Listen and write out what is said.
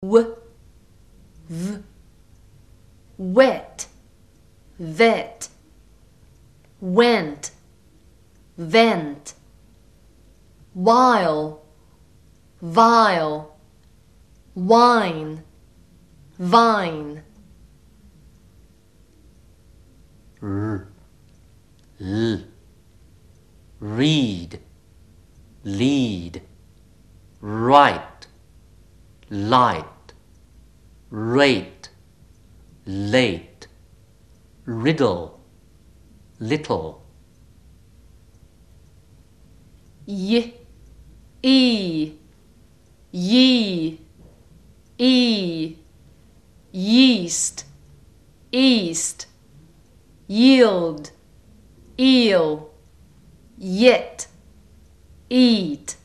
w, v, wet, vet, went, vent, while, vile, wine, vine. R, l, read, lead, write, light, rate, late, riddle, little. Y, e, ye, yeast, east, yield, eel, yet, eat.